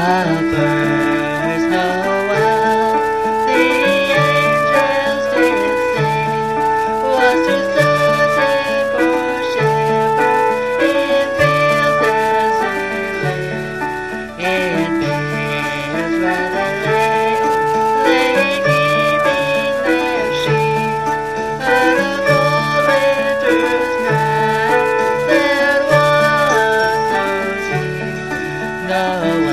birds know well, the angels did sing, was to soothe him poor shepherd in fields as they lay, in fields where they lay keeping their sheep. Out of cold winter's night, there was no sleep, no